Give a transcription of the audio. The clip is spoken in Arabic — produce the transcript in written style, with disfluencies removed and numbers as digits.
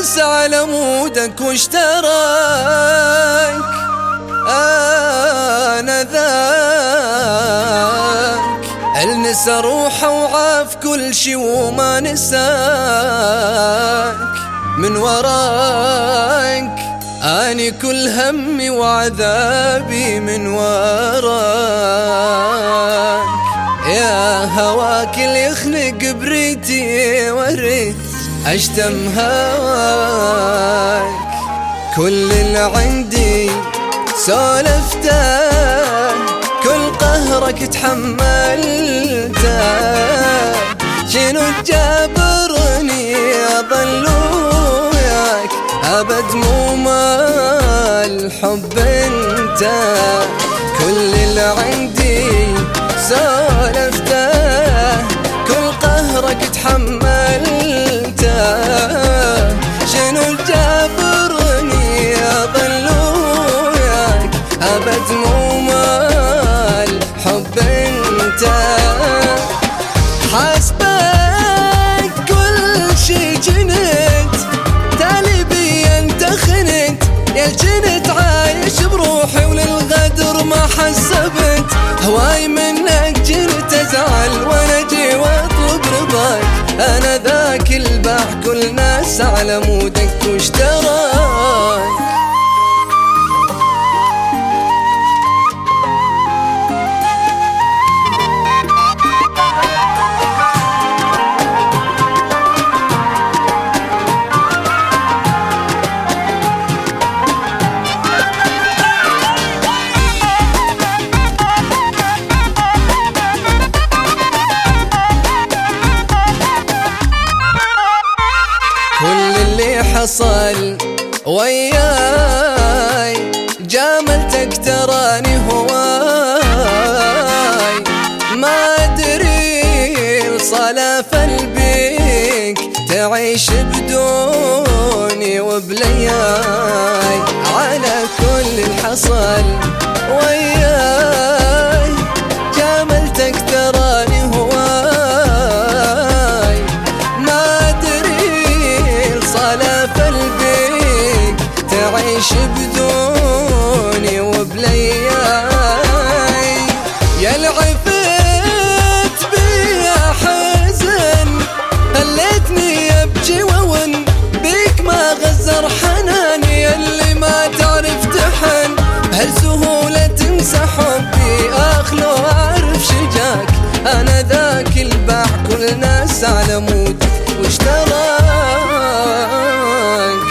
ناس على مودك واشتراك. أنا ذاك النسى روحه وعاف كل شي وما نساك. من وراك أني كل همي وعذابي من وراك. يا هواك اللي يخنق بريتي وريت أشتم هواك. كل اللي عندي سولفته، كل قهرك تحملته. شنو تجابرني أظل وياك أبد مو مال حب انت. كل اللي عندي سولفته، كل قهرك تحملته. شنو تجابرني أظل وياك أبد مو مال حب انت. حاسبك كل شي جنت تالي بي انت خنت. يا جنت عايش بروحي وللغدر ما حسبت. هواي منك جنت ازعل وانا اجي واطلب رضاك. انا ذاك الباح كل ناس على مودك واشتراك. كل اللي حصل وياي جاملتك تراني هواي. ما ادري الصلاة بيك تعيش بدوني وبلياي. على كل الحصل وياي جاملتك تراني هواي. ما ادري الصلاة بيك تعيش بدوني وبلياي. يا العفت بيا حزن خليتني ابكي وون بيك ما غزر حناني. اللي ما تعرف تحن بهالسهولة تنسى حبي. اخلو اعرف شجاك انا ذاك الباع كل ناس على مودك واشتراك.